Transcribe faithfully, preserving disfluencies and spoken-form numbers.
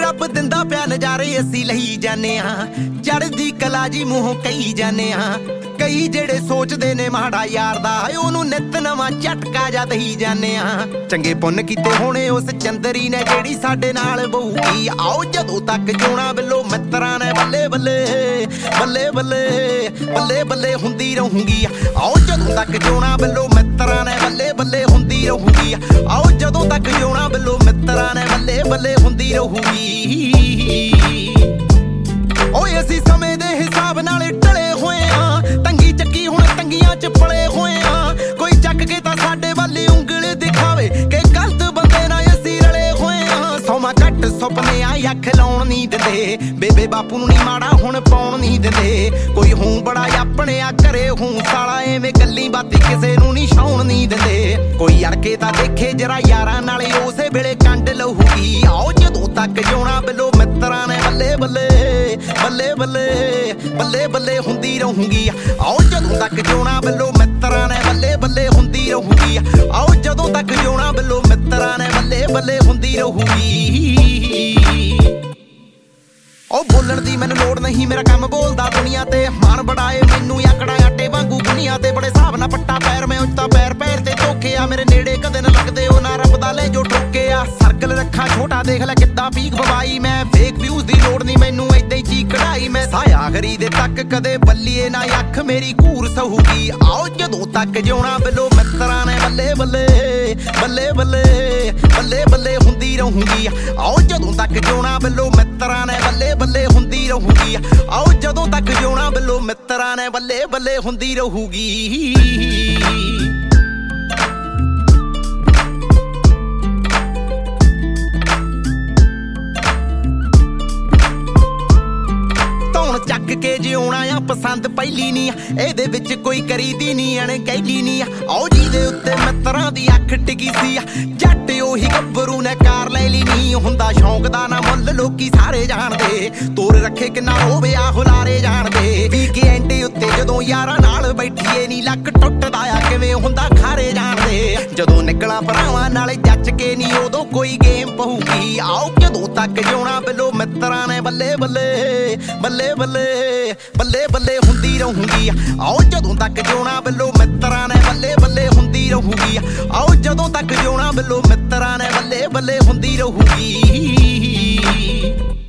रब दिंदा पिया नज़ारे असी लही जाने चढ़दी कला जी मूहों कही जाने कई जेड़े सोचदे ने माड़ा यार दा ओनू नित नवां झटका जा दही जाने चंगे पुन्न कीते होणे उस चंदरी ने जेड़ी साडे नाल बहूगी आओ जदों तक जोना बिलो मित्रां ने बल्ले बल्ले बल्ले बल्ले बल्ले बल्ले हुंदी रहूंगी आओ जदों तक जोना बिलो मित्रां ने बल्ले बल्ले हुंदी रहूंगी आओ जदों तक जोना बिलो मित्रां ने बल्ले बल्ले हुंदी रहूंगी ओए असी समय दे हिसाब नाल टले होए हां तंगी चक्की हुण तंगियां च पले होए हां कोई चक के तां साडे वाली उंगल दिखावे कि गलत बंदे नाल असी रले होए हां सौमा घट सुपने आ अख लाउण नहीं दिंदे बेबे बापू नूं नहीं माड़ा हुण पाउण नहीं दिंदे कोई हूं बड़ा अपने आ घरे हूं साला एवें गल्ली बाती किसे नूं नहीं छाउण नहीं दिंदे कोई अड़के तां देखे जरा यारां नाले उसे वेले कंड लहूगी आओ जदों तक जोना बिलो मित्रां ने बल्ले बल्ले बल्ले बल्ले बल्ले बल्ले हुंदी रहूंगी आओ जदों तक जोना बिलो मित्रां ने बल्ले बल्ले हुंदी रहूंगी आओ जदों तक जोना बिलो मित्रां ने बल्ले बल्ले हुंदी रहूंगी ओ बोलण दी मैनूं लोड़ नहीं मेरा काम बोलदा दुनिया ते मान बड़ाए मैनूं आकड़ा आटे वांगू दुनिया ते बड़े हिसाब नाल पट्टा पैर मैं उचता पैर पैर ते धोखे आ मेरे नेड़े कदे न लगदे ओ ना रब दा ले जो ठोके आ सर्कल रखा छोटा देख ले किद्दां पीक बवाई मैं फेक व्यूज दी लोड़ नहीं मैनूं इदां ही ची कढ़ाई मैं साया गरी दे तक कदे बल्लीए ना अख मेरी घूर सहूगी आओ जदों तक जोना बिलो मित्रां ने बल्ले बल्ले बल्ले बल्ले बल्ले बल्ले हुंदी रहूंगी आओ जदों तक जोना बिलो मित्रां ने बल्ले बल्ले हुंदी रहूंगी आओ जदों तक जोना बिलो मित्रां ने बल्ले बल्ले हुंदी रहूंगी चक के जिउणा आ पसंद पहली नहीं एदे विच कोई करीदी नहीं अणगहली नहीं आओ जी दे उत्ते मित्रां दी अख टिकी सी जट ओही गब्बरू ने कार ले ली नहीं हुंदा शौक दा ना मुੱਲ लोकी सारे जाणदे तोर रखे किन्ना रोवे आ हुलारे जाणदे वीकेंड उत्ते जदों यारां नाल बैठीए नी लक टुੱਟਦਾ आ किवें हुंदा खारे जाणदे जदों निकला भरावां नाल जच के नी उदों कोई गेम पहूगी आओ जदों तक जोना बिलो मित्रां ने बल्ले बल्ले बल्ले बल्ले बल्ले बल्ले हुंदी रहूंगी आओ जदों तक जोना बिलो मित्रां ने बल्ले बल्ले हुंदी रहूंगी आओ जदों तक जोना बिलो मित्रां ने बल्ले बल्ले हुंदी रहूंगी।